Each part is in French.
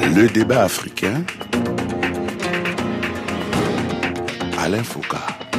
Le débat africain, Alain Foucault.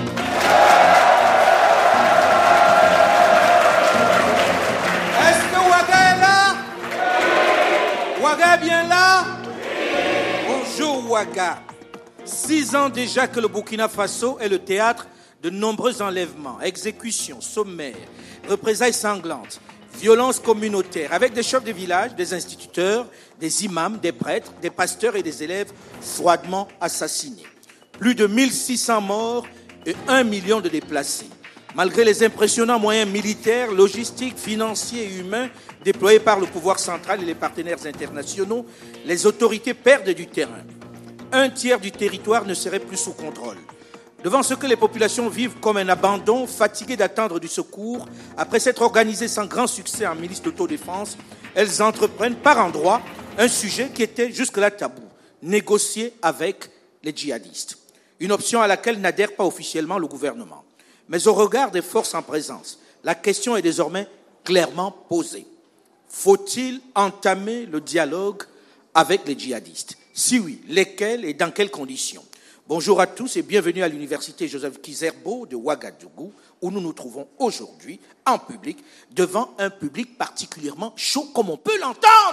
Est-ce que Ouaga est là? Ouaga est bien là? Bonjour Ouaga. 6 ans déjà que le Burkina Faso est le théâtre de nombreux enlèvements, exécutions, sommaires, représailles sanglantes, violences communautaires, avec des chefs de village, des instituteurs, des imams, des prêtres, des pasteurs et des élèves froidement assassinés. Plus de 1600 morts et 1 million de déplacés. Malgré les impressionnants moyens militaires, logistiques, financiers et humains déployés par le pouvoir central et les partenaires internationaux, les autorités perdent du terrain. 1/3 du territoire ne serait plus sous contrôle. Devant ce que les populations vivent comme un abandon, fatiguées d'attendre du secours, après s'être organisées sans grand succès en milice d'autodéfense, elles entreprennent par endroits un sujet qui était jusque-là tabou, négocier avec les djihadistes. Une option à laquelle n'adhère pas officiellement le gouvernement. Mais au regard des forces en présence, la question est désormais clairement posée. Faut-il entamer le dialogue avec les djihadistes? Si oui, lesquels et dans quelles conditions? Bonjour à tous et bienvenue à l'université Joseph Kizerbo de Ouagadougou, où nous nous trouvons aujourd'hui en public, devant un public particulièrement chaud, comme on peut l'entendre.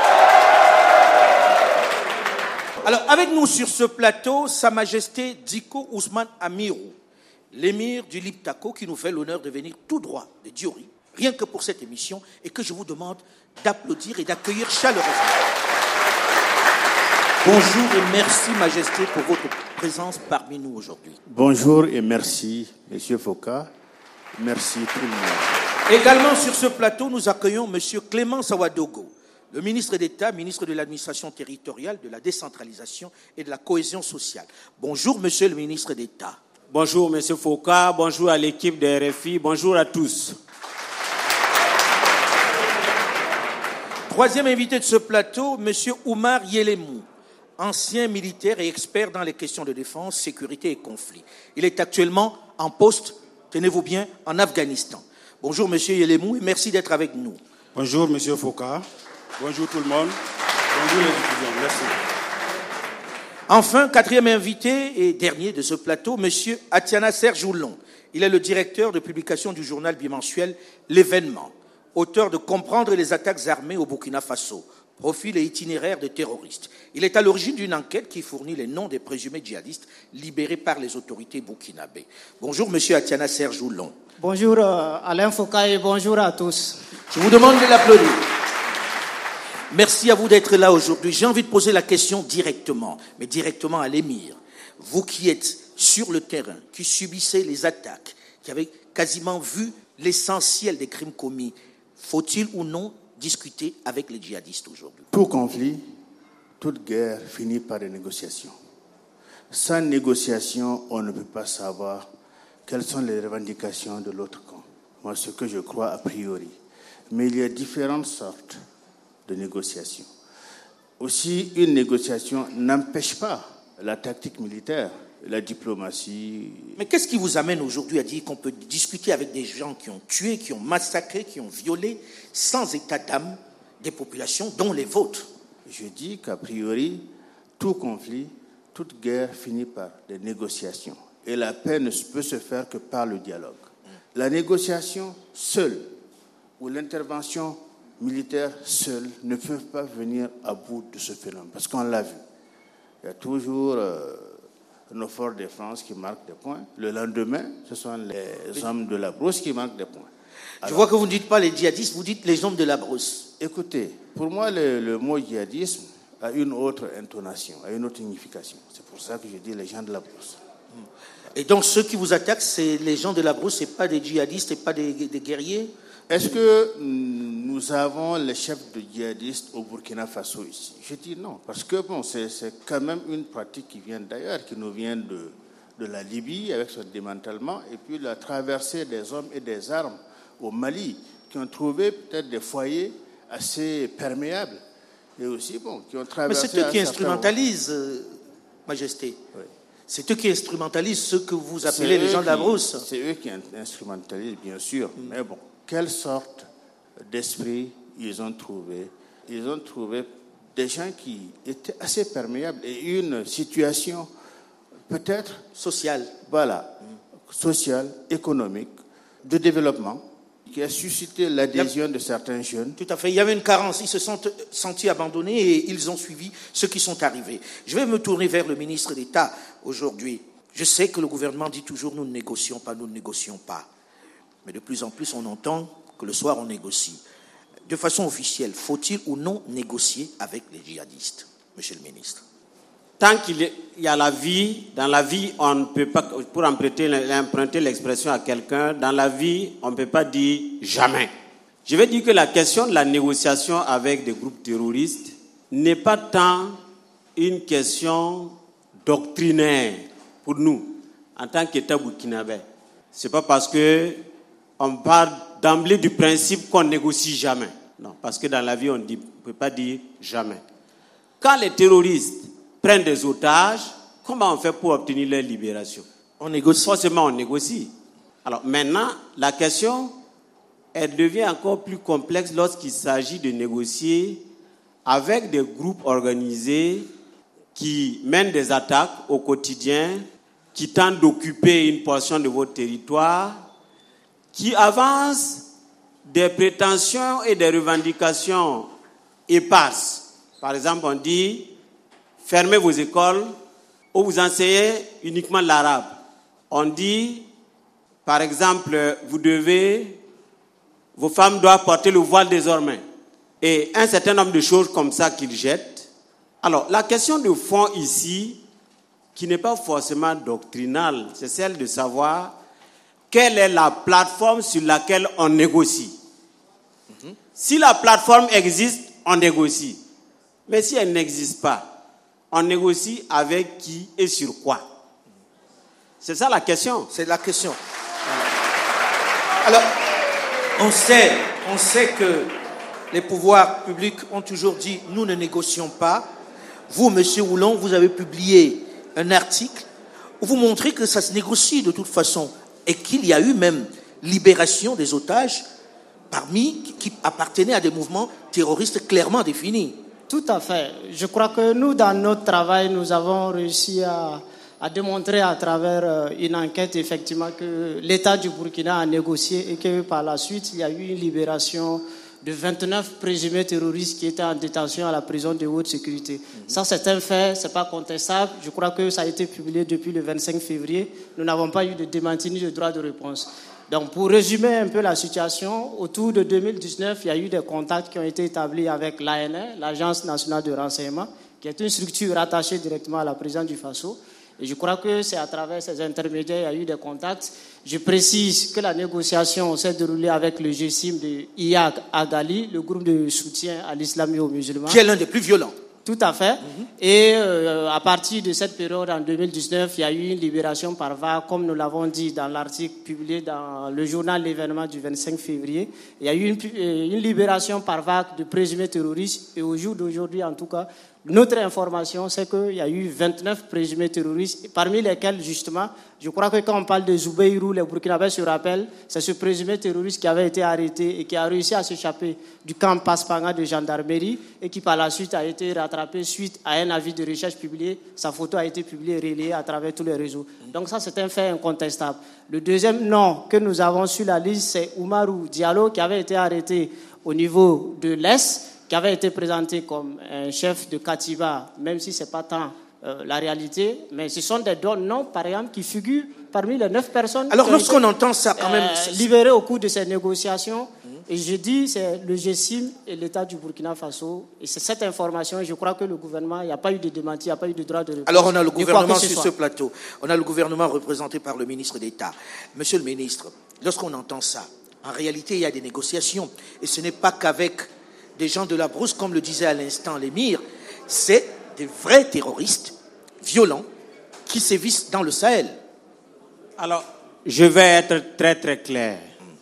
Alors, avec nous sur ce plateau, Sa Majesté Diko Ousmane Amirou, l'émir du Liptako, qui nous fait l'honneur de venir tout droit de Diori, rien que pour cette émission, et que je vous demande d'applaudir et d'accueillir chaleureusement. Bonjour et merci, Majesté, pour votre présence parmi nous aujourd'hui. Bonjour et merci, Monsieur Foucault. Merci tout le monde. Également sur ce plateau, nous accueillons Monsieur Clément Sawadogo, le ministre d'État, ministre de l'Administration territoriale, de la décentralisation et de la cohésion sociale. Bonjour, Monsieur le ministre d'État. Bonjour, Monsieur Foucault. Bonjour à l'équipe de RFI. Bonjour à tous. Troisième invité de ce plateau, Monsieur Oumar Yelemou, ancien militaire et expert dans les questions de défense, sécurité et conflit. Il est actuellement en poste, tenez-vous bien, en Afghanistan. Bonjour Monsieur Yelemou et merci d'être avec nous. Bonjour Monsieur Foucault. Bonjour tout le monde. Bonjour les étudiants. Merci. Enfin, quatrième invité et dernier de ce plateau, Monsieur Atiana Serjoulon. Il est le directeur de publication du journal bimensuel L'Événement, auteur de Comprendre les attaques armées au Burkina Faso, profil et itinéraire de terroristes. Il est à l'origine d'une enquête qui fournit les noms des présumés djihadistes libérés par les autorités burkinabées. Bonjour, Monsieur Atiana Serjoulon. Bonjour Alain Foucault et bonjour à tous. Je vous demande de l'applaudir. Merci à vous d'être là aujourd'hui. J'ai envie de poser la question directement, mais directement à l'émir. Vous qui êtes sur le terrain, qui subissez les attaques, qui avez quasiment vu l'essentiel des crimes commis, faut-il ou non discuter avec les djihadistes aujourd'hui? Tout conflit, toute guerre finit par des négociations. Sans négociation, on ne peut pas savoir quelles sont les revendications de l'autre camp. Moi, ce que je crois a priori. Mais il y a différentes sortes de négociations. Aussi, une négociation n'empêche pas la tactique militaire, la diplomatie. Mais qu'est-ce qui vous amène aujourd'hui à dire qu'on peut discuter avec des gens qui ont tué, qui ont massacré, qui ont violé, sans état d'âme, des populations dont les vôtres? Je dis qu'a priori, tout conflit, toute guerre finit par des négociations. Et la paix ne peut se faire que par le dialogue. La négociation seule ou l'intervention militaire seule ne peuvent pas venir à bout de ce phénomène. Parce qu'on l'a vu. Il y a toujours nos forces de défense qui marquent des points. Le lendemain, ce sont les hommes de la brousse qui marquent des points. Alors, je vois que vous ne dites pas les djihadistes, vous dites les hommes de la brousse. Écoutez, pour moi, le mot djihadisme a une autre intonation, a une autre signification. C'est pour ça que je dis les gens de la brousse. Et donc ceux qui vous attaquent, c'est les gens de la brousse, c'est pas des djihadistes, c'est pas des guerriers? Est-ce que nous avons les chefs de djihadistes au Burkina Faso ici? Je dis non, parce que bon, c'est quand même une pratique qui vient d'ailleurs, qui nous vient de la Libye avec son démantèlement, et puis la traversée des hommes et des armes au Mali, qui ont trouvé peut-être des foyers assez perméables, et aussi bon, qui ont traversé. Mais c'est eux qui instrumentalisent, Majesté. Oui. C'est eux qui instrumentalisent ceux que vous appelez les gens de la brousse. C'est eux qui instrumentalisent, bien sûr, mais bon. Quelle sorte d'esprit ils ont trouvé des gens qui étaient assez perméables et une situation peut-être Social. voilà, sociale, économique, de développement, qui a suscité l'adhésion de certains jeunes. Tout à fait. Il y avait une carence. Ils se sont sentis abandonnés et ils ont suivi ceux qui sont arrivés. Je vais me tourner vers le ministre d'État aujourd'hui. Je sais que le gouvernement dit toujours nous ne négocions pas, nous ne négocions pas. Mais de plus en plus, on entend que le soir, on négocie. De façon officielle, faut-il ou non négocier avec les djihadistes, monsieur le ministre? Tant qu'il y a la vie, dans la vie, on ne peut pas, pour emprunter l'expression à quelqu'un, dans la vie, on ne peut pas dire jamais. Je vais dire que la question de la négociation avec des groupes terroristes n'est pas tant une question doctrinaire pour nous, en tant qu'État burkinabé. Ce n'est pas parce qu'on part d'emblée du principe qu'on négocie jamais. Non, parce que dans la vie, on ne peut pas dire jamais. Quand les terroristes prennent des otages, comment on fait pour obtenir leur libération? On négocie. Forcément, on négocie. Alors maintenant, la question, elle devient encore plus complexe lorsqu'il s'agit de négocier avec des groupes organisés qui mènent des attaques au quotidien, qui tentent d'occuper une portion de votre territoire, qui avancent des prétentions et des revendications éparses. Par exemple, on dit fermez vos écoles ou vous enseignez uniquement l'arabe. On dit, par exemple, vos femmes doivent porter le voile désormais. Et un certain nombre de choses comme ça qu'ils jettent. Alors, la question de fond ici, qui n'est pas forcément doctrinale, c'est celle de savoir quelle est la plateforme sur laquelle on négocie. Si la plateforme existe, on négocie. Mais si elle n'existe pas, on négocie avec qui et sur quoi? C'est ça la question. C'est la question. Alors, on sait que les pouvoirs publics ont toujours dit nous ne négocions pas. Vous, monsieur Houlon, vous avez publié un article où vous montrez que ça se négocie de toute façon et qu'il y a eu même libération des otages qui appartenaient à des mouvements terroristes clairement définis. Tout à fait. Je crois que nous, dans notre travail, nous avons réussi à démontrer à travers une enquête, effectivement, que l'État du Burkina a négocié et que par la suite, il y a eu une libération de 29 présumés terroristes qui étaient en détention à la prison de haute sécurité. Ça, c'est un fait, ce n'est pas contestable. Je crois que ça a été publié depuis le 25 février. Nous n'avons pas eu de démenti ni de droit de réponse. Donc, pour résumer un peu la situation, autour de 2019, il y a eu des contacts qui ont été établis avec l'ANR, l'Agence nationale de renseignement, qui est une structure rattachée directement à la présidence du Faso. Et je crois que c'est à travers ces intermédiaires qu'il y a eu des contacts. Je précise que la négociation s'est déroulée avec le GSIM de IAG Agali, le groupe de soutien à l'islam et aux musulmans. Qui est l'un des plus violents. Tout à fait. Et à partir de cette période, en 2019, il y a eu une libération par vague, comme nous l'avons dit dans l'article publié dans le journal L'événement du 25 février. Il y a eu une libération par vague de présumés terroristes. Et au jour d'aujourd'hui, en tout cas, notre information, c'est qu'il y a eu 29 présumés terroristes, parmi lesquels, justement, je crois que quand on parle de Zoubeirou, les Burkinabés se rappellent, c'est ce présumé terroriste qui avait été arrêté et qui a réussi à s'échapper du camp Paspanga de gendarmerie et qui, par la suite, a été rattrapé suite à un avis de recherche publié. Sa photo a été publiée et relayée à travers tous les réseaux. Donc ça, c'est un fait incontestable. Le deuxième nom que nous avons sur la liste, c'est Oumarou Diallo, qui avait été arrêté au niveau de l'Est, qui avait été présenté comme un chef de Katiba, même si ce n'est pas tant la réalité, mais ce sont des noms, par exemple, qui figurent parmi les 9 personnes alors, lorsqu'on entend ça, quand même, libérées au cours de ces négociations. Et je dis, c'est le GSIM et l'État du Burkina Faso. Et c'est cette information, je crois que le gouvernement, il n'y a pas eu de démenti, il n'y a pas eu de droit de réponse. Alors, on a le gouvernement sur ce plateau. On a le gouvernement représenté par le ministre d'État. Monsieur le ministre, lorsqu'on entend ça, en réalité, il y a des négociations. Et ce n'est pas qu'avec des gens de la brousse, comme le disait à l'instant l'émir, c'est des vrais terroristes violents qui sévissent dans le Sahel. Alors, je vais être très très clair.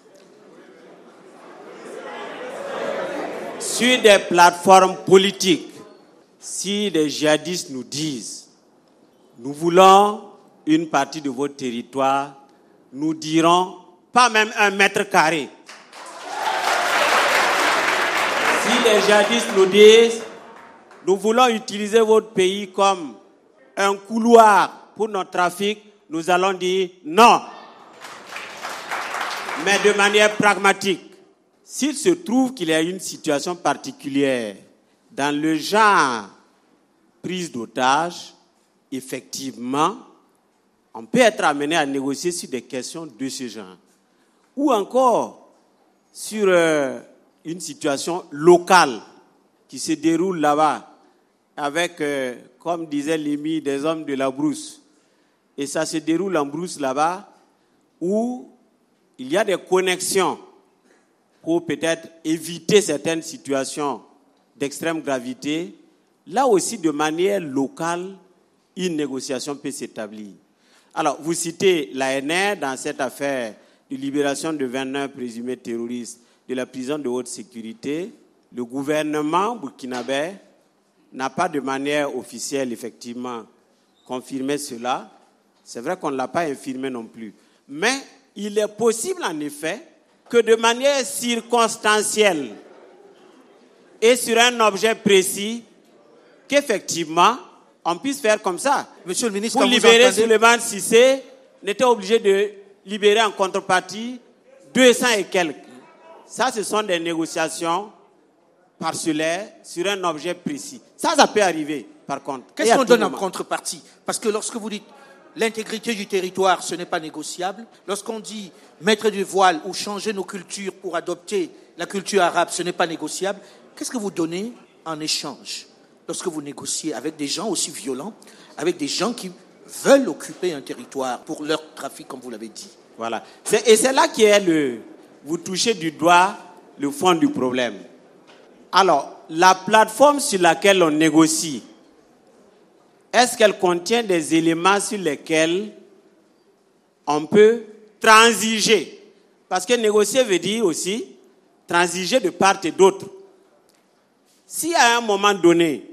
Sur des plateformes politiques, si les djihadistes nous disent « Nous voulons une partie de votre territoire », nous dirons pas même 1 mètre carré. Si les djihadistes nous disent nous voulons utiliser votre pays comme un couloir pour notre trafic, nous allons dire non. Mais de manière pragmatique. S'il se trouve qu'il y a une situation particulière dans le genre prise d'otage, effectivement, on peut être amené à négocier sur des questions de ce genre. Ou encore sur une situation locale qui se déroule là-bas avec, comme disait Lémi, des hommes de la brousse. Et ça se déroule en brousse là-bas où il y a des connexions pour peut-être éviter certaines situations d'extrême gravité. Là aussi, de manière locale, une négociation peut s'établir. Alors, vous citez l'ANR dans cette affaire de libération de 29 présumés terroristes de la prison de haute sécurité. Le gouvernement burkinabé n'a pas de manière officielle, effectivement, confirmé cela. C'est vrai qu'on ne l'a pas infirmé non plus. Mais il est possible, en effet, que de manière circonstancielle et sur un objet précis, qu'effectivement, on puisse faire comme ça. Monsieur le ministre, pour libérer Souleymane Cissé, on était obligé de libérer en contrepartie 200 et quelques. Ça, ce sont des négociations parcellaires sur un objet précis. Ça peut arriver, par contre. Qu'est-ce qu'on donne en contrepartie? Parce que lorsque vous dites l'intégrité du territoire, ce n'est pas négociable. Lorsqu'on dit mettre du voile ou changer nos cultures pour adopter la culture arabe, ce n'est pas négociable. Qu'est-ce que vous donnez en échange lorsque vous négociez avec des gens aussi violents, avec des gens qui veulent occuper un territoire pour leur trafic, comme vous l'avez dit? Voilà. Et c'est là qui est vous touchez du doigt le fond du problème. Alors, la plateforme sur laquelle on négocie, est-ce qu'elle contient des éléments sur lesquels on peut transiger? Parce que négocier veut dire aussi transiger de part et d'autre. Si à un moment donné,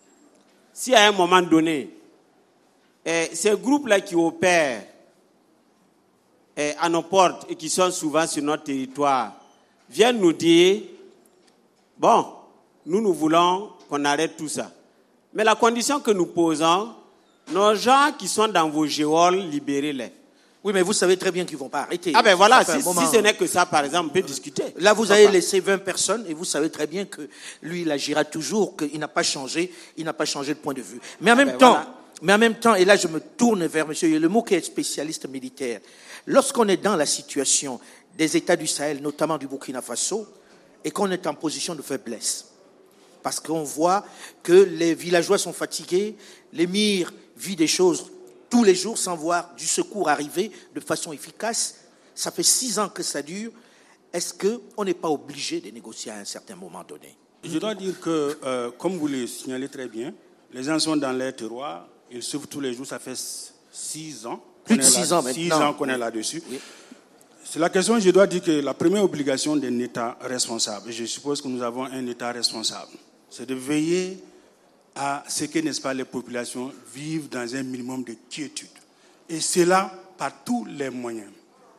ces groupes-là qui opèrent à nos portes et qui sont souvent sur notre territoire viennent nous dire, bon, nous voulons qu'on arrête tout ça. Mais la condition que nous posons, nos gens qui sont dans vos geôles, libérez-les. Oui, mais vous savez très bien qu'ils ne vont pas arrêter. Ah ben voilà, si ce n'est que ça, par exemple, on peut discuter. Là, vous avez laissé 20 personnes et vous savez très bien que lui, il agira toujours, qu'il n'a pas changé, de point de vue. Mais en même temps, et là je me tourne vers monsieur Yelemo qui est spécialiste militaire, lorsqu'on est dans la situation des États du Sahel, notamment du Burkina Faso, et qu'on est en position de faiblesse, parce qu'on voit que les villageois sont fatigués, l'émir vit des choses tous les jours sans voir du secours arriver de façon efficace. Ça fait 6 ans que ça dure. Est-ce qu'on n'est pas obligé de négocier à un certain moment donné? Je dois dire que, comme vous le signalez très bien, les gens sont dans leur terroir, ils souffrent tous les jours, ça fait 6 ans. Plus de 6 ans maintenant. 6 ans qu'on est là-dessus. Oui. C'est la question, je dois dire que la première obligation d'un État responsable, et je suppose que nous avons un État responsable, c'est de veiller à ce que, n'est-ce pas, les populations vivent dans un minimum de quiétude. Et cela par tous les moyens.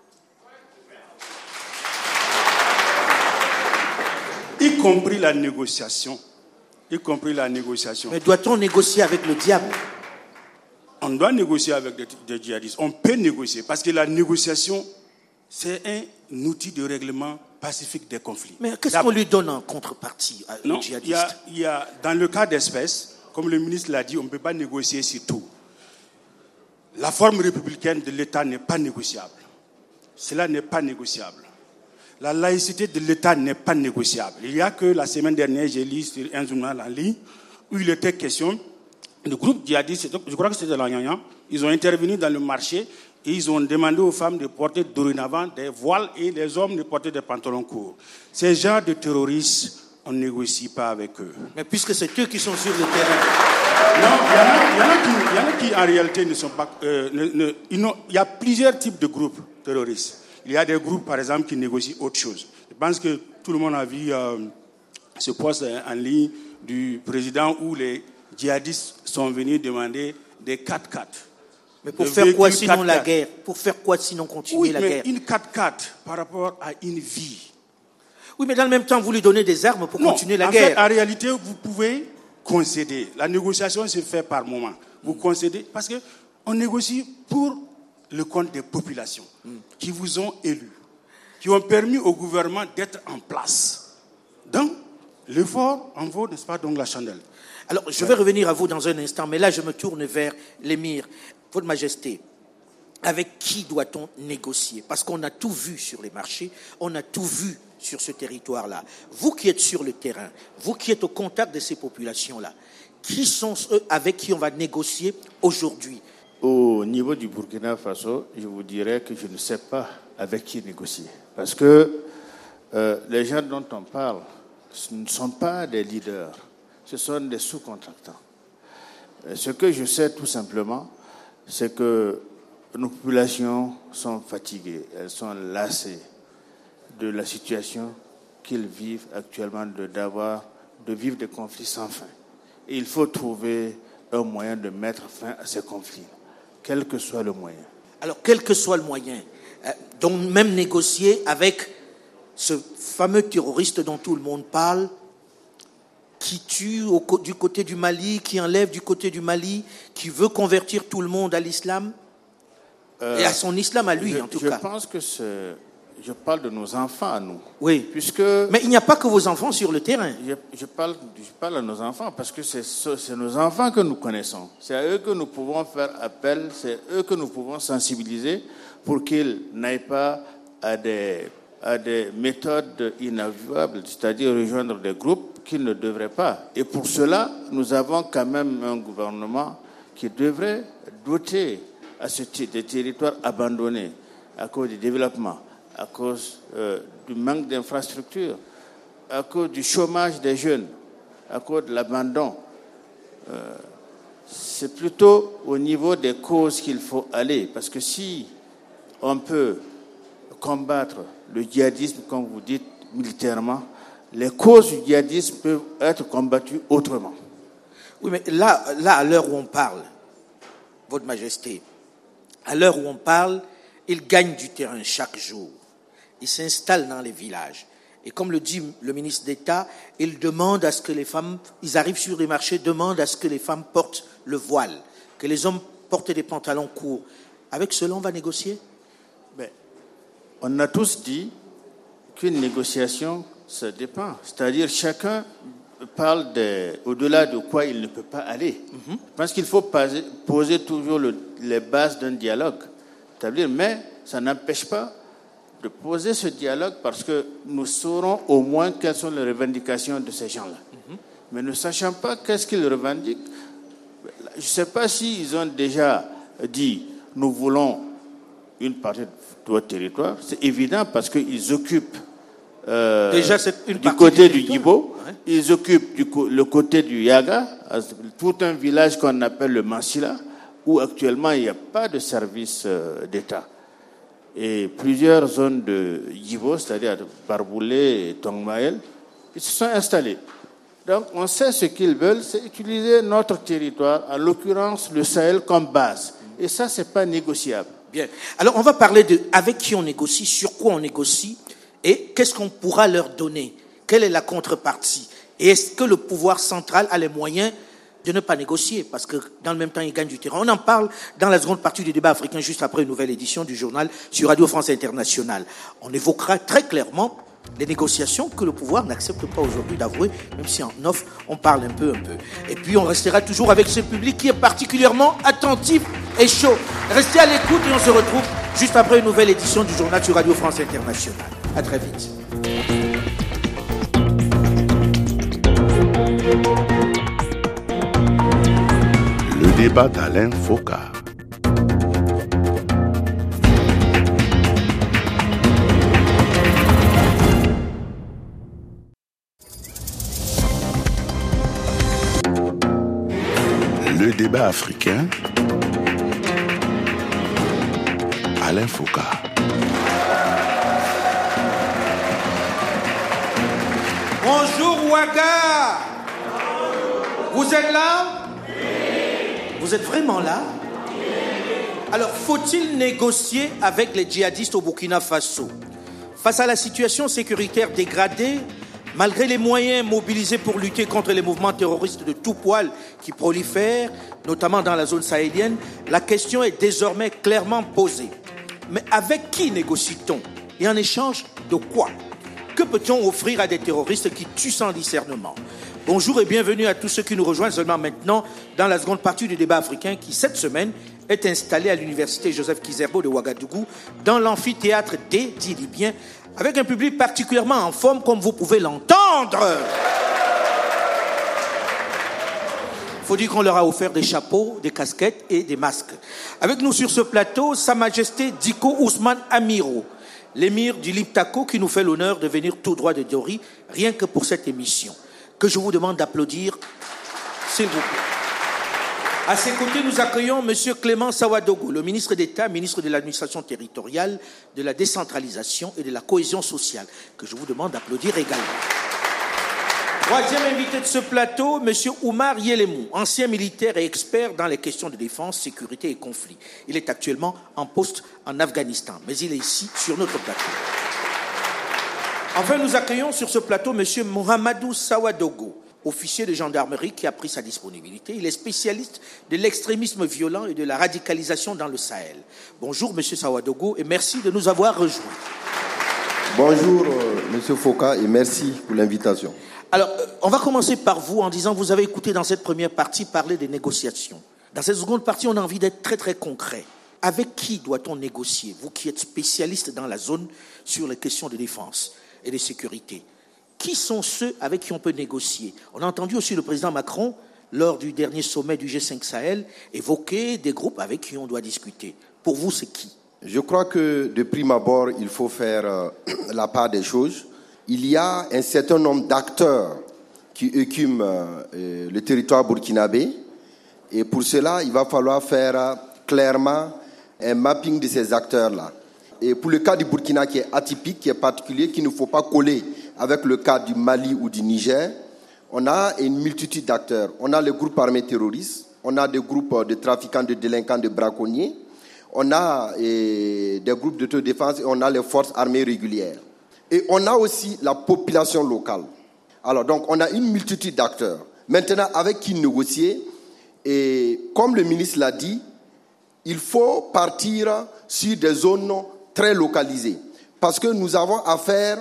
Y compris la négociation. Mais doit-on négocier avec le diable? On doit négocier avec des djihadistes. On peut négocier parce que la négociation, c'est un outil de règlement pacifique des conflits. Mais qu'est-ce qu'on lui donne en contrepartie aux djihadistes? Il y a, dans le cas d'espèce, comme le ministre l'a dit, on ne peut pas négocier sur tout. La forme républicaine de l'État n'est pas négociable. Cela n'est pas négociable. La laïcité de l'État n'est pas négociable. Il y a que la semaine dernière, j'ai lu sur un journal en ligne où il était question, le groupe djihadiste, je crois que c'était la Nyanya, ils ont intervenu dans le marché et ils ont demandé aux femmes de porter dorénavant des voiles et les hommes de porter des pantalons courts. Ces genres de terroristes, on ne négocie pas avec eux. Mais puisque c'est eux qui sont sur le terrain. Non, il y en a qui en réalité ne sont pas... il y a plusieurs types de groupes terroristes. Il y a des groupes, par exemple, qui négocient autre chose. Je pense que tout le monde a vu ce post en ligne du président où les djihadistes sont venus demander des 4x4. Mais pour faire quoi sinon la guerre? Pour faire quoi sinon continuer la guerre? Une 4x4 par rapport à une vie. Oui, mais dans le même temps, vous lui donnez des armes pour continuer la guerre. En réalité, vous pouvez concéder. La négociation se fait par moment. Vous concédez parce qu'on négocie pour le compte des populations qui vous ont élus, qui ont permis au gouvernement d'être en place. Donc, l'effort en vaut, n'est-ce pas, donc la chandelle. Alors, je vais revenir à vous dans un instant, mais là, je me tourne vers l'émir. Votre Majesté, avec qui doit-on négocier? Parce qu'on a tout vu sur les marchés, on a tout vu sur ce territoire-là. Vous qui êtes sur le terrain, vous qui êtes au contact de ces populations-là, qui sont eux avec qui on va négocier aujourd'hui? Au niveau du Burkina Faso, je vous dirais que je ne sais pas avec qui négocier. Parce que les gens dont on parle, ce ne sont pas des leaders, ce sont des sous-contractants. Ce que je sais tout simplement, c'est que nos populations sont fatiguées, elles sont lassées de la situation qu'ils vivent actuellement, de vivre des conflits sans fin. Et il faut trouver un moyen de mettre fin à ces conflits, quel que soit le moyen. Alors, quel que soit le moyen, donc même négocier avec ce fameux terroriste dont tout le monde parle, qui tue du côté du Mali, qui enlève du côté du Mali, qui veut convertir tout le monde à l'islam, et à son islam à lui, en tout cas. Je pense que je parle de nos enfants à nous. Oui. Puisque mais il n'y a pas que vos enfants sur le terrain. Je parle à nos enfants parce que c'est nos enfants que nous connaissons. C'est à eux que nous pouvons faire appel, c'est eux que nous pouvons sensibiliser pour qu'ils n'aillent pas à des méthodes inavouables, c'est-à-dire rejoindre des groupes qu'ils ne devraient pas. Et pour cela, nous avons quand même un gouvernement qui devrait doter à des territoires abandonnés à cause du développement, à cause du manque d'infrastructures, à cause du chômage des jeunes, à cause de l'abandon. C'est plutôt au niveau des causes qu'il faut aller, parce que si on peut combattre le djihadisme, comme vous dites, militairement, les causes du djihadisme peuvent être combattues autrement. Oui, mais là, à l'heure où on parle, Votre Majesté, à l'heure où on parle, ils gagnent du terrain chaque jour. Ils s'installent dans les villages. Et comme le dit le ministre d'État, ils demandent à ce que les femmes, ils arrivent sur les marchés, demandent à ce que les femmes portent le voile, que les hommes portent des pantalons courts. Avec cela, on va négocier? On a tous dit qu'une négociation, ça dépend. C'est-à-dire chacun parle au-delà de quoi il ne peut pas aller. Je pense qu'il faut poser toujours les bases d'un dialogue. C'est-à-dire, mais ça n'empêche pas de poser ce dialogue parce que nous saurons au moins quelles sont les revendications de ces gens-là. Mais ne sachant pas qu'est-ce qu'ils revendiquent, je ne sais pas s'ils ont déjà dit « nous voulons une partie de votre territoire ». C'est évident parce qu'ils occupent déjà, du côté du Djibo, ils occupent le côté du Yaga, tout un village qu'on appelle le Mansila, où actuellement il n'y a pas de service d'État. Et plusieurs zones de Djibo, c'est-à-dire Barboulé et Tongmaël, ils se sont installés. Donc on sait ce qu'ils veulent, c'est utiliser notre territoire, en l'occurrence le Sahel, comme base. Et ça, ce n'est pas négociable. Bien. Alors on va parler de avec qui on négocie, sur quoi on négocie, et qu'est-ce qu'on pourra leur donner? Quelle est la contrepartie? Et est-ce que le pouvoir central a les moyens de ne pas négocier? Parce que dans le même temps, il gagne du terrain. On en parle dans la seconde partie du débat africain, juste après une nouvelle édition du journal sur Radio France Internationale. On évoquera très clairement les négociations que le pouvoir n'accepte pas aujourd'hui d'avouer, même si en off, on parle un peu. Et puis, on restera toujours avec ce public qui est particulièrement attentif et chaud. Restez à l'écoute et on se retrouve juste après une nouvelle édition du journal sur Radio France Internationale. À très vite. Le débat d'Alain Foka. Le débat africain. Alain Foka. Bonjour Ouaga. Vous êtes là? Vous êtes vraiment là? Alors, faut-il négocier avec les djihadistes au Burkina Faso? Face à la situation sécuritaire dégradée, Malgré les moyens mobilisés pour lutter contre les mouvements terroristes de tout poil qui prolifèrent, notamment dans la zone sahélienne, la question est désormais clairement posée. Mais avec qui négocie-t-on? Et en échange de quoi? Que peut-on offrir à des terroristes qui tuent sans discernement? Bonjour et bienvenue à tous ceux qui nous rejoignent seulement maintenant dans la seconde partie du débat africain qui, cette semaine, est installé à l'université Joseph Kizerbo de Ouagadougou dans l'amphithéâtre D, dit bien, avec un public particulièrement en forme comme vous pouvez l'entendre. Il faut dire qu'on leur a offert des chapeaux, des casquettes et des masques. Avec nous sur ce plateau, Sa Majesté Diko Ousmane Amiro, l'émir du Liptako qui nous fait l'honneur de venir tout droit de Dori, rien que pour cette émission, que je vous demande d'applaudir, s'il vous plaît. À ses côtés, nous accueillons M. Clément Sawadogo, le ministre d'État, ministre de l'administration territoriale, de la décentralisation et de la cohésion sociale, que je vous demande d'applaudir également. Troisième invité de ce plateau, M. Oumar Yelemou, ancien militaire et expert dans les questions de défense, sécurité et conflit. Il est actuellement en poste en Afghanistan, mais il est ici sur notre plateau. Enfin, nous accueillons sur ce plateau M. Mohamedou Sawadogo, officier de gendarmerie qui a pris sa disponibilité. Il est spécialiste de l'extrémisme violent et de la radicalisation dans le Sahel. Bonjour, M. Sawadogo, et merci de nous avoir rejoints. Bonjour, M. Foka, et merci pour l'invitation. Alors, on va commencer par vous en disant, vous avez écouté dans cette première partie parler des négociations. Dans cette seconde partie, on a envie d'être très très concret. Avec qui doit-on négocier? Vous qui êtes spécialiste dans la zone sur les questions de défense et de sécurité. Qui sont ceux avec qui on peut négocier? On a entendu aussi le président Macron, lors du dernier sommet du G5 Sahel, évoquer des groupes avec qui on doit discuter. Pour vous, c'est qui? Je crois que de prime abord, il faut faire la part des choses. Il y a un certain nombre d'acteurs qui écument le territoire burkinabé. Et pour cela, il va falloir faire clairement un mapping de ces acteurs-là. Et pour le cas du Burkina qui est atypique, qui est particulier, qu'il ne faut pas coller avec le cas du Mali ou du Niger, on a une multitude d'acteurs. On a les groupes armés terroristes, on a des groupes de trafiquants, de délinquants, de braconniers, on a des groupes d'autodéfense et on a les forces armées régulières. Et on a aussi la population locale. Alors donc on a une multitude d'acteurs. Maintenant, avec qui négocier? Et comme le ministre l'a dit, il faut partir sur des zones très localisées. Parce que nous avons affaire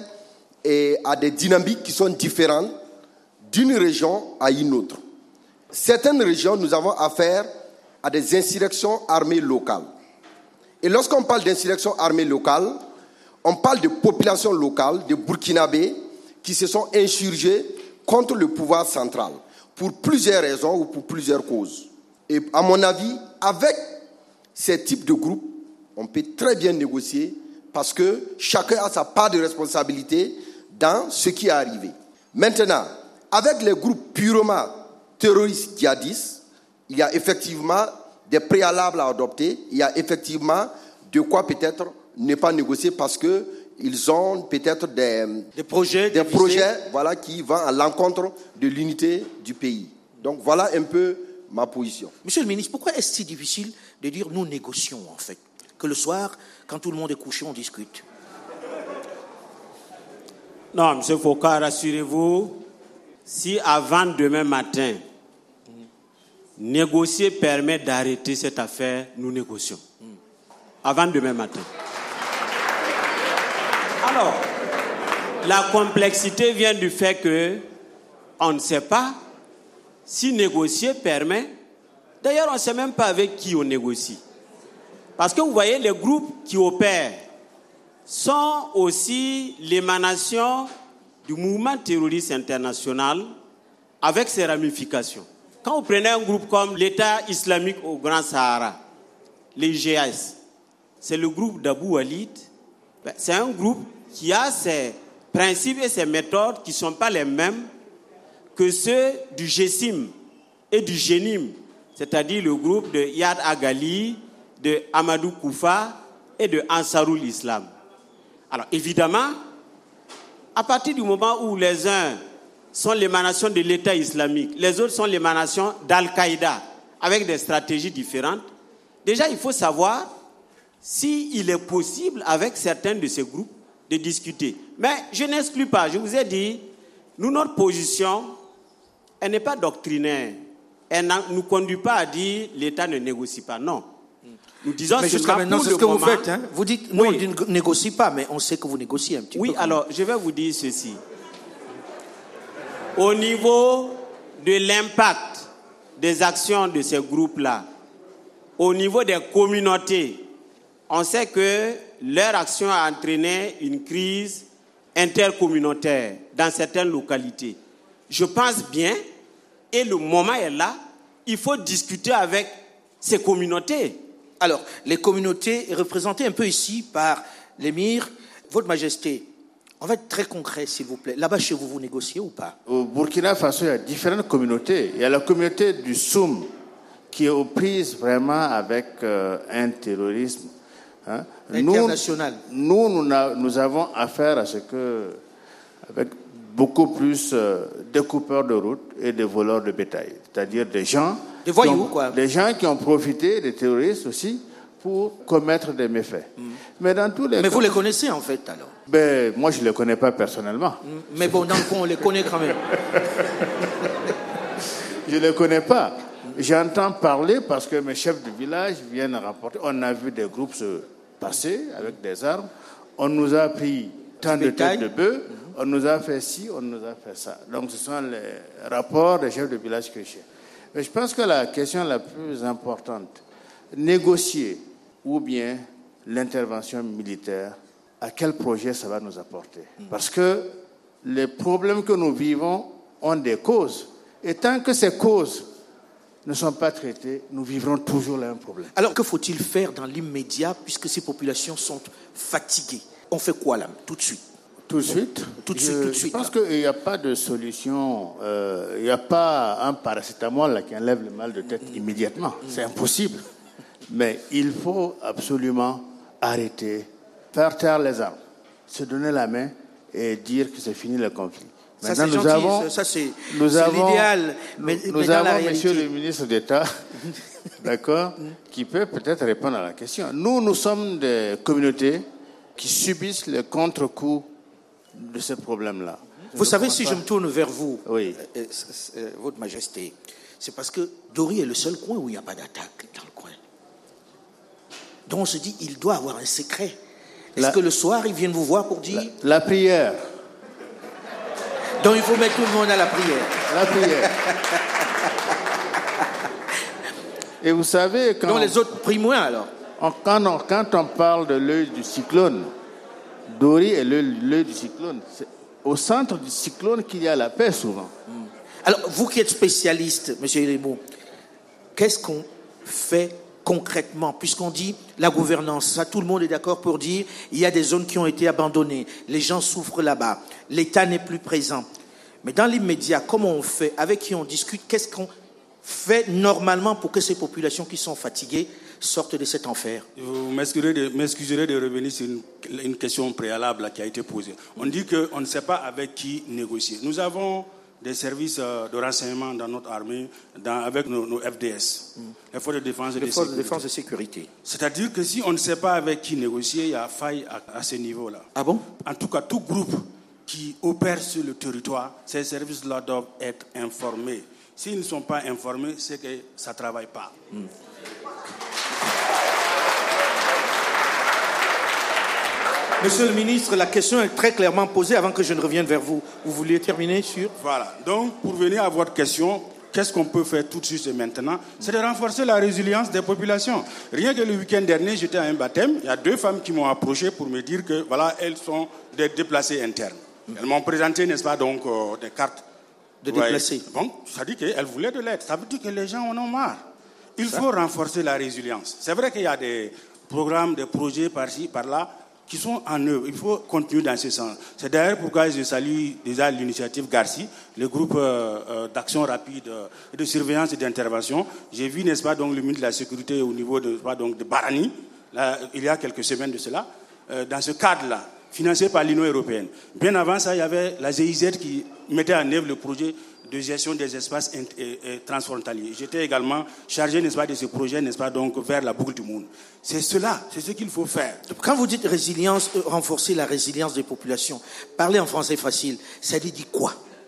à des dynamiques qui sont différentes d'une région à une autre. Certaines régions, nous avons affaire à des insurrections armées locales. Et lorsqu'on parle d'insurrections armées locales, on parle de populations locales, de Burkinabés, qui se sont insurgés contre le pouvoir central, pour plusieurs raisons ou pour plusieurs causes. Et à mon avis, avec ces types de groupes, on peut très bien négocier parce que chacun a sa part de responsabilité dans ce qui est arrivé. Maintenant, avec les groupes purement terroristes djihadistes, il y a effectivement des préalables à adopter, il y a effectivement de quoi peut-être ne pas négocier parce qu'ils ont peut-être des projets voilà, qui vont à l'encontre de l'unité du pays. Donc voilà un peu ma position. Monsieur le ministre, pourquoi est-ce si difficile de dire nous négocions en fait? Que le soir, quand tout le monde est couché, on discute. Non, M. Foucault, rassurez-vous, si avant demain matin, négocier permet d'arrêter cette affaire, nous négocions. Avant demain matin. Alors, la complexité vient du fait que on ne sait pas si négocier permet. D'ailleurs, on ne sait même pas avec qui on négocie. Parce que vous voyez, les groupes qui opèrent sont aussi l'émanation du mouvement terroriste international avec ses ramifications. Quand vous prenez un groupe comme l'État islamique au Grand Sahara, l'IGS, c'est le groupe d'Abou Walid, c'est un groupe qui a ses principes et ses méthodes qui ne sont pas les mêmes que ceux du GESIM et du GENIM, c'est-à-dire le groupe de Yad Agali, de Amadou Koufa et de Ansarul Islam. Alors évidemment, à partir du moment où les uns sont l'émanation de l'État islamique, les autres sont l'émanation d'Al-Qaïda, avec des stratégies différentes, déjà il faut savoir s'il est possible avec certains de ces groupes de discuter. Mais je n'exclus pas, je vous ai dit, Nous, notre position, elle n'est pas doctrinaire. Elle ne nous conduit pas à dire l'État ne négocie pas. Non. Nous disons mais jusqu'à maintenant, c'est ce que vous faites. Hein? Vous dites, non, oui. On ne négocie pas, mais on sait que vous négociez un petit peu. Oui, alors, je vais vous dire ceci. Au niveau de l'impact des actions de ces groupes-là, au niveau des communautés, on sait que leur action a entraîné une crise intercommunautaire dans certaines localités. Je pense bien, et le moment est là, il faut discuter avec ces communautés. Alors, les communautés représentées un peu ici par l'émir, Votre Majesté, on va être très concret, s'il vous plaît. Là-bas, chez vous, vous négociez ou pas? Au Burkina Faso, il y a différentes communautés. Il y a la communauté du Soum, qui est aux prises vraiment avec un terrorisme international. Nous avons affaire à ce que, avec beaucoup plus de coupeurs de route et de voleurs de bétail. C'est-à-dire des gens... Des voyous, quoi. Des gens qui ont profité des terroristes aussi pour commettre des méfaits. Mais dans tous les cas, vous les connaissez, en fait, alors? Ben, moi, je ne les connais pas personnellement. Mais bon, dans le coin, on les connaît quand même. Je ne les connais pas. J'entends parler parce que mes chefs de village viennent rapporter. On a vu des groupes se passer avec des armes. On nous a pris tant de têtes de bœuf. On nous a fait ci, on nous a fait ça. Donc, ce sont les rapports des chefs de village que j'ai. Mais je pense que la question la plus importante, négocier ou bien l'intervention militaire, à quel projet ça va nous apporter? Parce que les problèmes que nous vivons ont des causes. Et tant que ces causes ne sont pas traitées, nous vivrons toujours le même problème. Alors, que faut-il faire dans l'immédiat puisque ces populations sont fatiguées? On fait quoi là, tout de suite? Tout de suite. Je pense qu'il n'y a pas de solution. Il n'y a pas un paracétamol là, qui enlève le mal de tête immédiatement. C'est impossible. Mais il faut absolument arrêter, faire taire les armes, se donner la main et dire que c'est fini le conflit. Ça, c'est gentil. C'est l'idéal. Nous avons monsieur le ministre d'État, d'accord, qui peut peut-être répondre à la question. Nous sommes des communautés qui subissent les contre-coups de ce problème-là. Vous savez, si je me tourne vers vous, oui. Votre Majesté, c'est parce que Dori est le seul coin où il n'y a pas d'attaque dans le coin. Donc on se dit, il doit avoir un secret. Est-ce que le soir, ils viennent vous voir pour dire... La prière. Donc il faut mettre tout le monde à la prière. La prière. Et vous savez... Donc les autres prient moins alors. Quand on parle de l'œil du cyclone, Dori est l'œil du cyclone. C'est au centre du cyclone qu'il y a la paix souvent. Alors, vous qui êtes spécialiste, M. Irimo, qu'est-ce qu'on fait concrètement? Puisqu'on dit la gouvernance, ça tout le monde est d'accord pour dire il y a des zones qui ont été abandonnées, les gens souffrent là-bas, l'État n'est plus présent. Mais dans l'immédiat, comment on fait? Avec qui on discute? Qu'est-ce qu'on fait normalement pour que ces populations qui sont fatiguées sortent de cet enfer? Vous m'excuserez de revenir sur une question préalable qui a été posée. On dit qu'on ne sait pas avec qui négocier. Nous avons des services de renseignement dans notre armée, avec nos FDS, les forces de défense et de sécurité. C'est-à-dire que si on ne sait pas avec qui négocier, il y a faille à ce niveau-là. Ah bon? En tout cas, tout groupe qui opère sur le territoire, ces services-là doivent être informés. S'ils ne sont pas informés, c'est que ça ne travaille pas. Monsieur le ministre, la question est très clairement posée avant que je ne revienne vers vous. Vous vouliez terminer sur... Voilà. Donc, pour venir à votre question, qu'est-ce qu'on peut faire tout de suite et maintenant? C'est de renforcer la résilience des populations. Rien que le week-end dernier, j'étais à un baptême. Il y a 2 femmes qui m'ont approché pour me dire que, voilà, elles sont des déplacées internes. Elles m'ont présenté, n'est-ce pas, donc, des cartes de déplacés. Donc, ça dit qu'elles voulaient de l'aide. Ça veut dire que les gens en ont marre. Il faut renforcer la résilience. C'est vrai qu'il y a des programmes, des projets par-ci, par-là, qui sont en œuvre. Il faut continuer dans ce sens. C'est d'ailleurs pourquoi je salue déjà l'initiative Garci, le groupe d'action rapide et de surveillance et d'intervention. J'ai vu, n'est-ce pas, donc, le ministre de la Sécurité au niveau de Barani, là, il y a quelques semaines de cela, dans ce cadre-là, financé par l'Union européenne. Bien avant ça, il y avait la GIZ qui mettait en œuvre le projet de gestion des espaces transfrontaliers. J'étais également chargé, n'est-ce pas, de ce projet, n'est-ce pas, donc vers la boucle du monde. C'est cela, c'est ce qu'il faut faire. Quand vous dites résilience, renforcer la résilience des populations, parler en français facile, ça dit quoi?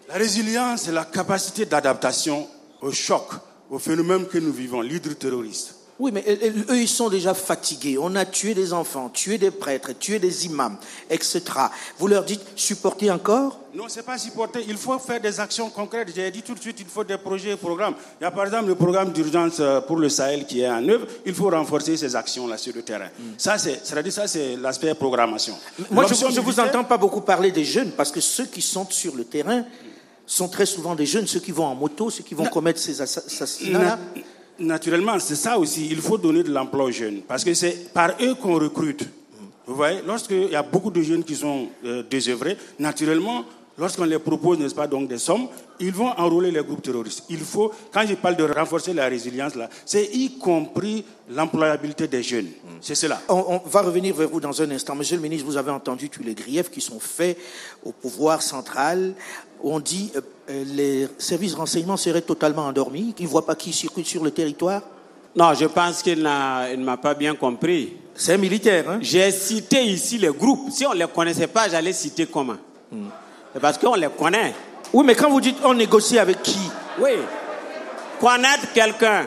La résilience, c'est la capacité d'adaptation au choc, au phénomène que nous vivons, l'hydre terroriste. Oui, mais eux, ils sont déjà fatigués. On a tué des enfants, tué des prêtres, tué des imams, etc. Vous leur dites, supportez encore? Non, ce n'est pas supporter. Il faut faire des actions concrètes. J'ai dit tout de suite, il faut des projets et programmes. Il y a par exemple le programme d'urgence pour le Sahel qui est en œuvre. Il faut renforcer ces actions-là sur le terrain. Ça, c'est l'aspect programmation. Moi, je ne vous entends pas beaucoup parler des jeunes, parce que ceux qui sont sur le terrain sont très souvent des jeunes, ceux qui vont en moto, ceux qui vont commettre ces assassinats-là. Naturellement, c'est ça aussi. Il faut donner de l'emploi aux jeunes. Parce que c'est par eux qu'on recrute. Vous voyez, lorsqu'il y a beaucoup de jeunes qui sont désœuvrés, naturellement, lorsqu'on les propose, n'est-ce pas, donc des sommes, ils vont enrôler les groupes terroristes. Il faut, quand je parle de renforcer la résilience, là, c'est y compris l'employabilité des jeunes. C'est cela. On va revenir vers vous dans un instant. Monsieur le ministre, vous avez entendu tous les griefs qui sont faits au pouvoir central. On dit les services de renseignement seraient totalement endormis, qu'ils ne voient pas qui circule sur le territoire. Non, je pense qu'il ne m'a pas bien compris. C'est un militaire, hein? J'ai cité ici les groupes. Si on ne les connaissait pas, j'allais citer comment? C'est parce qu'on les connaît. Oui, mais quand vous dites on négocie avec qui? Oui. Connaître quelqu'un,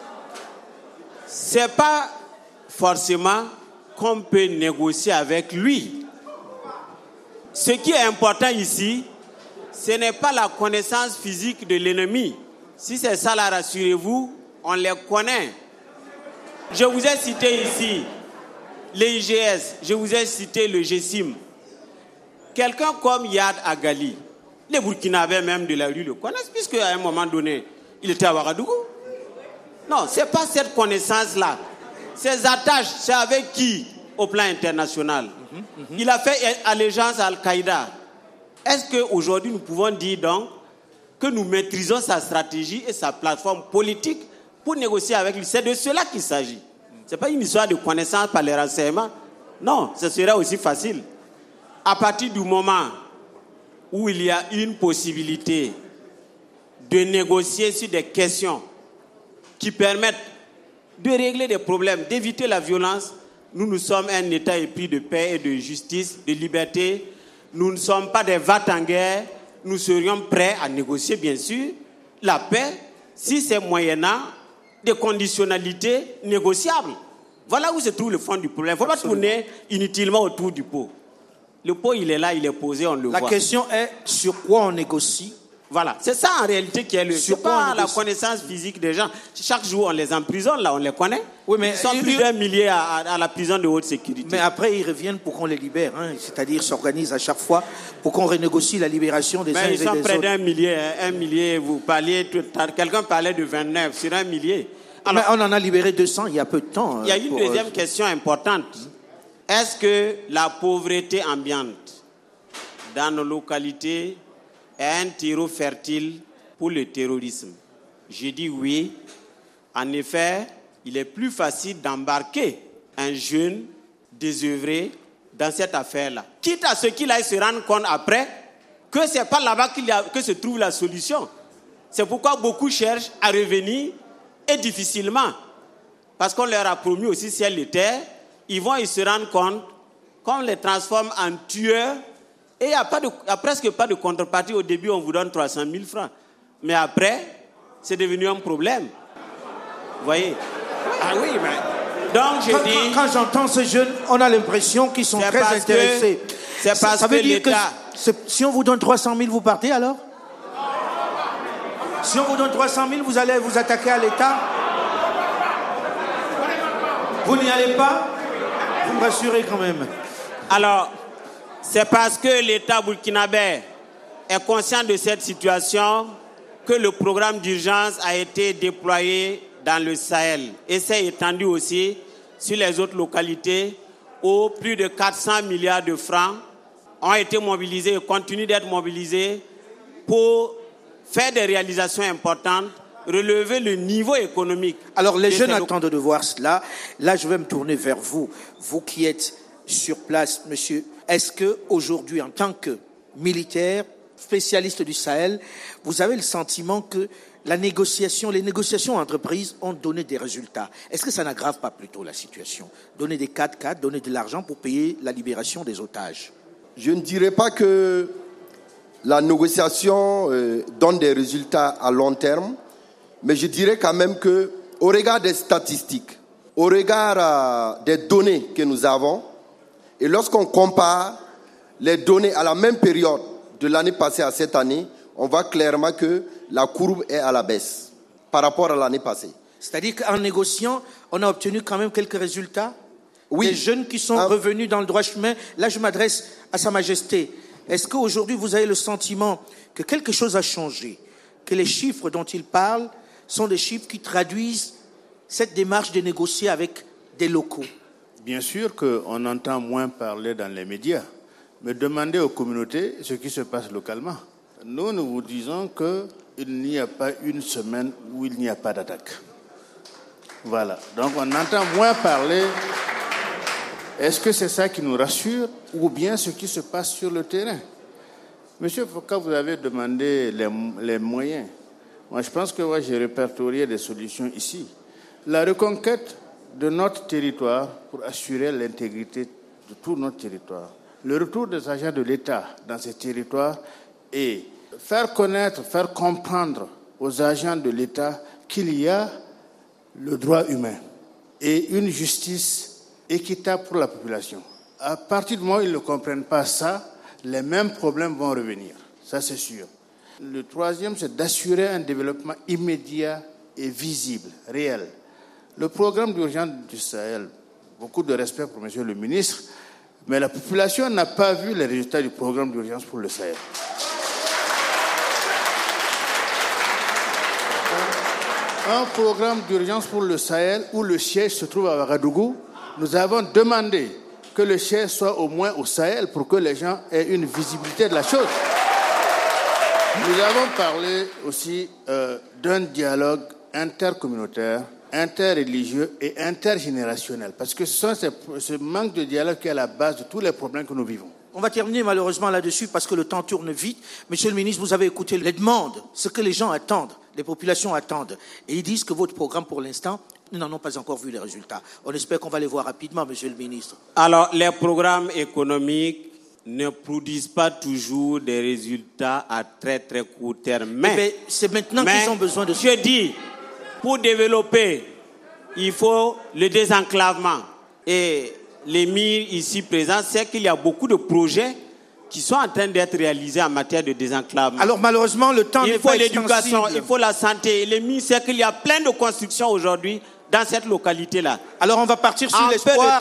c'est pas forcément qu'on peut négocier avec lui. Ce qui est important ici, ce n'est pas la connaissance physique de l'ennemi. Si c'est ça, là, rassurez-vous, on les connaît. Je vous ai cité ici les IGS, je vous ai cité le GSIM. Quelqu'un comme Yad Agali, les Burkinabés même de la rue le connaissent, puisqu'à un moment donné, il était à Ouagadougou. Non, ce n'est pas cette connaissance-là. Ses attaches, c'est avec qui au plan international? Il a fait allégeance à Al-Qaïda. Est-ce qu'aujourd'hui, nous pouvons dire donc que nous maîtrisons sa stratégie et sa plateforme politique pour négocier avec lui? C'est de cela qu'il s'agit. Ce n'est pas une histoire de connaissance par les renseignements. Non, ce serait aussi facile. À partir du moment où il y a une possibilité de négocier sur des questions qui permettent de régler des problèmes, d'éviter la violence, nous sommes un État épris de paix et de justice, de liberté. Nous ne sommes pas des va-t-en-guerre. Nous serions prêts à négocier, bien sûr, la paix si c'est moyennant des conditionnalités négociables. Voilà où se trouve le fond du problème. Il ne faut pas tourner inutilement autour du pot. Le pot, il est là, il est posé, on le voit. La question est sur quoi on négocie? Voilà, c'est ça en réalité qui est le... C'est pas la connaissance physique des gens. Chaque jour, on les emprisonne, là, on les connaît. Oui, mais ils sont plus d'un millier à la prison de haute sécurité. Mais après, ils reviennent pour qu'on les libère. Hein. C'est-à-dire, s'organisent à chaque fois pour qu'on renégocie la libération des uns et des autres. Mais ils sont près d'un millier. Un millier, vous parliez... Quelqu'un parlait de 29, sur un millier. Alors, mais on en a libéré 200 il y a peu de temps. Il y a une deuxième question importante. Est-ce que la pauvreté ambiante dans nos localités est un terreau fertile pour le terrorisme? Je dis oui. En effet, il est plus facile d'embarquer un jeune désœuvré dans cette affaire-là. Quitte à ce qu'il aille se rendre compte après que ce n'est pas là-bas que se trouve la solution. C'est pourquoi beaucoup cherchent à revenir et difficilement. Parce qu'on leur a promis aussi ciel et terre. Ils se rendent compte qu'on les transforme en tueurs. Et il n'y a presque pas de contrepartie. Au début, on vous donne 300 000 francs. Mais après, c'est devenu un problème. Vous voyez? Ah oui, mais... Donc, quand j'entends ces jeunes, on a l'impression qu'ils sont très intéressés. C'est parce ça veut que dire l'État... que si on vous donne 300 000, vous partez alors? Si on vous donne 300 000, vous allez vous attaquer à l'État? Vous n'y allez pas? Vous me rassurez quand même. Alors, c'est parce que l'État burkinabé est conscient de cette situation que le programme d'urgence a été déployé dans le Sahel. Et c'est étendu aussi sur les autres localités où plus de 400 milliards de francs ont été mobilisés et continuent d'être mobilisés pour faire des réalisations importantes, relever le niveau économique. Alors les jeunes attendent de voir cela. Là, je vais me tourner vers vous. Vous qui êtes sur place, monsieur. Est-ce qu'aujourd'hui, en tant que militaire, spécialiste du Sahel, vous avez le sentiment que les négociations entreprises ont donné des résultats? Est-ce que ça n'aggrave pas plutôt la situation? Donner des 4x4, donner de l'argent pour payer la libération des otages? Je ne dirais pas que la négociation donne des résultats à long terme, mais je dirais quand même que, au regard des statistiques, au regard des données que nous avons, et lorsqu'on compare les données à la même période de l'année passée à cette année, on voit clairement que la courbe est à la baisse par rapport à l'année passée. C'est-à-dire qu'en négociant, on a obtenu quand même quelques résultats. Oui. Des jeunes qui sont revenus dans le droit chemin. Là, je m'adresse à Sa Majesté. Est-ce qu'aujourd'hui, vous avez le sentiment que quelque chose a changé, que les chiffres dont il parle sont des chiffres qui traduisent cette démarche de négocier avec des locaux? Bien sûr qu'on entend moins parler dans les médias, mais demandez aux communautés ce qui se passe localement. Nous vous disons qu'il n'y a pas une semaine où il n'y a pas d'attaque. Voilà. Donc on entend moins parler. Est-ce que c'est ça qui nous rassure ou bien ce qui se passe sur le terrain? Monsieur Foucault, vous avez demandé les moyens. Moi, je pense que j'ai répertorié des solutions ici. La reconquête de notre territoire pour assurer l'intégrité de tout notre territoire. Le retour des agents de l'État dans ces territoires et faire connaître, faire comprendre aux agents de l'État qu'il y a le droit humain et une justice équitable pour la population. À partir du moment où ils ne comprennent pas ça, les mêmes problèmes vont revenir. Ça, c'est sûr. Le troisième, c'est d'assurer un développement immédiat et visible, réel. Le programme d'urgence du Sahel, beaucoup de respect pour monsieur le ministre, mais la population n'a pas vu les résultats du programme d'urgence pour le Sahel. Un programme d'urgence pour le Sahel où le siège se trouve à Ouagadougou. Nous avons demandé que le siège soit au moins au Sahel pour que les gens aient une visibilité de la chose. Nous avons parlé aussi d'un dialogue intercommunautaire, interreligieux et intergénérationnel. Parce que ce manque de dialogue qui est à la base de tous les problèmes que nous vivons. On va terminer malheureusement là-dessus parce que le temps tourne vite. Monsieur le ministre, vous avez écouté les demandes, ce que les gens attendent, les populations attendent. Et ils disent que votre programme, pour l'instant, nous n'en avons pas encore vu les résultats. On espère qu'on va les voir rapidement, monsieur le ministre. Alors, les programmes économiques ne produisent pas toujours des résultats à très très court terme. Mais c'est maintenant qu'ils ont besoin de ça. Je dis, pour développer, il faut le désenclavement. Et l'émir ici présent sait qu'il y a beaucoup de projets qui sont en train d'être réalisés en matière de désenclavement. Alors malheureusement, le temps n'est pas extensible. Il faut l'éducation, il faut la santé. L'émir sait qu'il y a plein de constructions aujourd'hui dans cette localité-là. Alors on va partir sur l'espoir,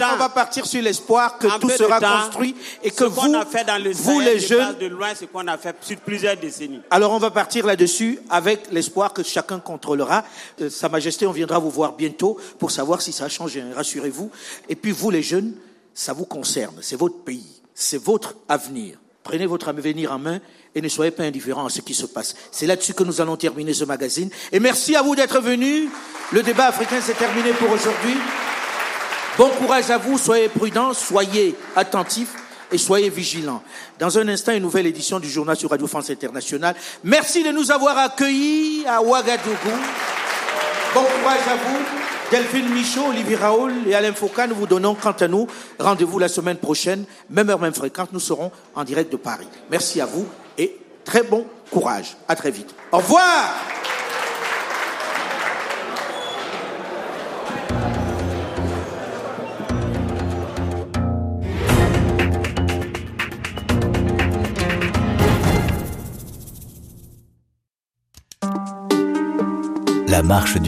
que tout sera construit et que vous les jeunes, de loin, ce qu'on a fait sur plusieurs décennies. Alors on va partir là-dessus avec l'espoir que chacun contrôlera. Sa Majesté, on viendra vous voir bientôt pour savoir si ça a changé. Rassurez-vous. Et puis vous les jeunes, ça vous concerne. C'est votre pays, c'est votre avenir. Prenez votre avenir en main et ne soyez pas indifférents à ce qui se passe. C'est là-dessus que nous allons terminer ce magazine. Et merci à vous d'être venus. Le débat africain s'est terminé pour aujourd'hui. Bon courage à vous, soyez prudents, soyez attentifs et soyez vigilants. Dans un instant, une nouvelle édition du journal sur Radio France Internationale. Merci de nous avoir accueillis à Ouagadougou. Bon courage à vous. Delphine Michaud, Olivier Raoul et Alain Foucault, nous vous donnons quant à nous rendez-vous la semaine prochaine, même heure, même fréquence, nous serons en direct de Paris. Merci à vous et très bon courage. À très vite. Au revoir. La marche